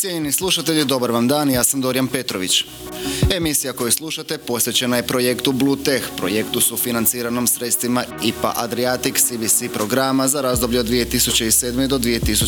Cijenjeni slušatelji, dobar vam dan, ja sam Dorijan Petrović. Emisija koju slušate posvećena je projektu Blue Tech, projektu sufinanciranom sredstvima IPA Adriatic CBC programa za razdoblje od 2007. do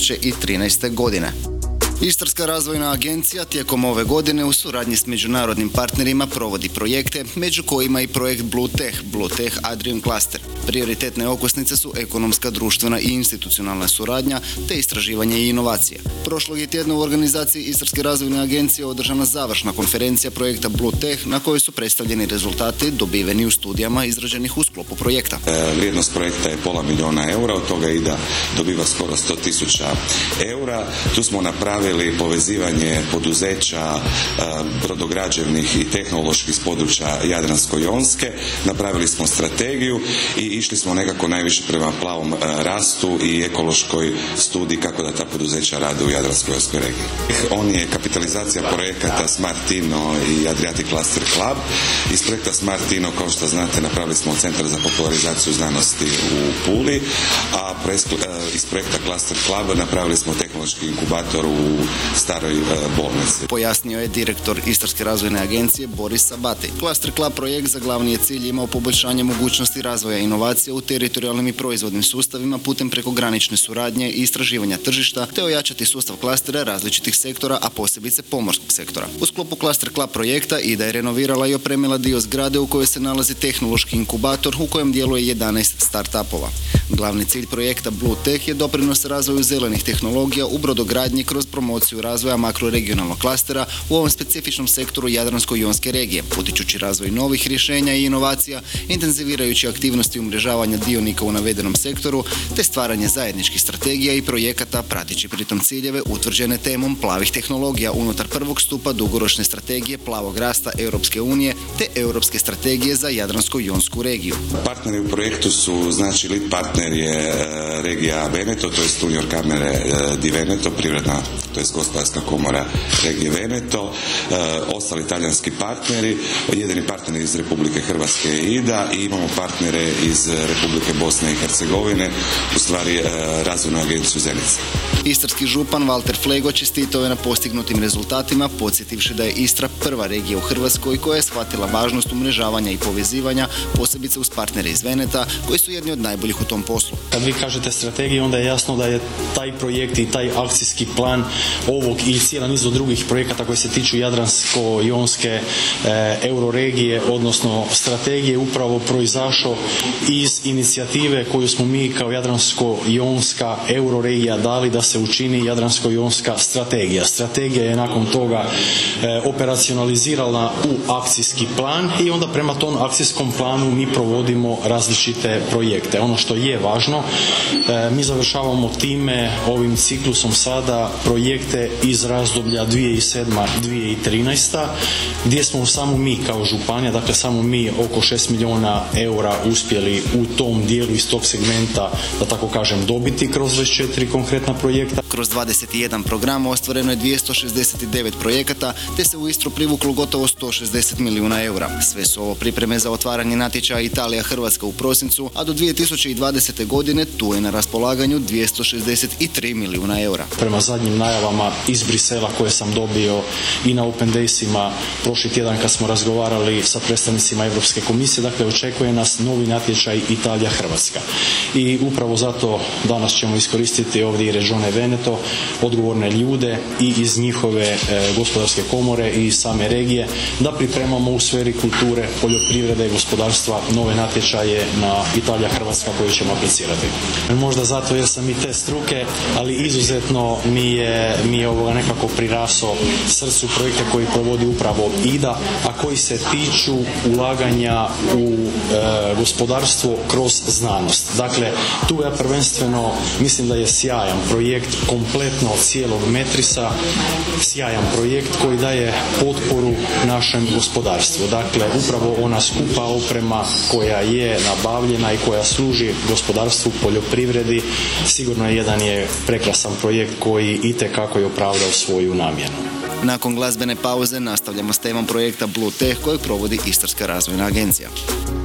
2013. godine. Istarska razvojna agencija tijekom ove godine u suradnji s međunarodnim partnerima provodi projekte, među kojima i projekt Blue Tech Adrian Cluster. Prioritetne okosnice su ekonomska, društvena i institucionalna suradnja te istraživanje i inovacije. Prošlog je tjedna u organizaciji Istarske razvojne agencije održana završna konferencija projekta Blue Tech na kojoj su predstavljeni rezultati dobiveni u studijama izrađenih u sklopu projekta. Vrijednost projekta je €500.000, od toga IDA dobiva skoro 100.000 eura. Tu smo napravili povezivanje poduzeća brodograđevnih i tehnoloških s područja Jadransko-jonske, napravili smo strategiju i išli smo nekako najviše prema plavom rastu i ekološkoj studiji kako da ta poduzeća rade u Jadransko-jonskoj regiji. On je kapitalizacija projekata Smartino i Adriatic Cluster Club. Iz projekta Smartino, kao što znate, napravili smo Centar za popularizaciju znanosti u Puli, a iz projekta Cluster Club napravili smo tehnološki inkubator u staroj bolnici. Pojasnio je direktor Istarske razvojne agencije Boris Sabati. Cluster Club projekt za glavni je cilj imao poboljšanje mogućnosti razvoja inovacija u teritorijalnim i proizvodnim sustavima putem prekogranične suradnje i istraživanja tržišta, te ojačati sustav klastera različitih sektora, a posebice pomorskog sektora. U sklopu Cluster Club projekta IDA je renovirala i opremila dio zgrade u kojoj se nalazi tehnološki inkubator u kojem djeluje 11 start-upova. Glavni cilj projekta Blue Tech je doprinos razvoju zelenih tehnologija u brodogradnji kroz promociju razvoja makroregionalnog klastera u ovom specifičnom sektoru Jadransko-jonske regije, potičući razvoj novih rješenja i inovacija, intenzivirajući aktivnosti umrežavanja dionika u navedenom sektoru, te stvaranje zajedničkih strategija i projekata, prateći pritom ciljeve utvrđene temom plavih tehnologija unutar prvog stupa dugoročne strategije plavog rasta Europske unije te Europske strategije za Jadransko-jonsku regiju. Partneri u projektu su, znači lead partner je regija Veneto, to je Junior Camere di Veneto, privredna, to je gospodarska komora regije Veneto, ostali talijanski partneri, jedini partner iz Republike Hrvatske je IDA i imamo partnere iz Republike Bosne i Hercegovine, u stvari razvojnu agenciju Zenica. Istarski župan Valter Flego čestitao je na postignutim rezultatima, podsjetivši da je Istra prva regija u Hrvatskoj koja je shvatila važnost umrežavanja i povezivanja, posebice uz partnere iz Veneta, koji su jedni od najboljih u tom poslu. Kad vi kažete strategiju, onda je jasno da je taj projekt i taj akcijski plan ovog i cijeli niz od drugih projekata koji se tiču Jadransko-jonske euroregije, odnosno strategije, upravo proizašao iz inicijative koju smo mi kao Jadransko-jonska euroregija dali da se učini Jadransko-jonska strategija. Strategija je nakon toga operacionalizirana u akcijski plan i onda prema tom akcijskom planu mi provodimo različite projekte. Ono što je važno, mi završavamo time, ovim ciklusom sada, projekte iz razdoblja 2007-2013, gdje smo samo mi kao županija, dakle samo mi oko 6 milijuna eura uspjeli u tom dijelu iz tog segmenta, da tako kažem, dobiti kroz 24 konkretna projekta. Kroz 21 program ostvareno je 269 projekata, te se u Istru privuklo gotovo 160 milijuna eura. Sve su ovo pripreme za otvaranje natječaja Italija-Hrvatska u prosincu, a do 2020. godine tu je na raspolaganju 263 milijuna eura. Prema zadnjim najavama iz Brisela koje sam dobio i na Open Daysima prošli tjedan kad smo razgovarali sa predstavnicima Europske komisije, dakle očekuje nas novi natječaj Italija-Hrvatska. I upravo zato danas ćemo iskoristiti ovdje i Regione Veneto, odgovorne ljude i iz njihove gospodarske komore i same regije, da pripremamo u sferi kulture, poljoprivrede i gospodarstva nove natječaje na Italija-Hrvatska koju ćemo aplicirati. Možda zato jer sam i te struke, ali izuzetno mi je nekako prirasao srcu projekta koji provodi upravo IDA, a koji se tiču ulaganja u gospodarstvo kroz znanost. Dakle, tu ja prvenstveno mislim da je sjajan projekt kompletno od cijelog Metrisa, sjajan projekt koji daje potporu našem gospodarstvu. Dakle, upravo ona skupa oprema koja je nabavljena i koja služi gospodarstvu, poljoprivredi, sigurno je prekrasan projekt koji itekako je opravdao svoju namjenu. Nakon glazbene pauze nastavljamo s temom projekta Blue Tech kojeg provodi Istarska razvojna agencija.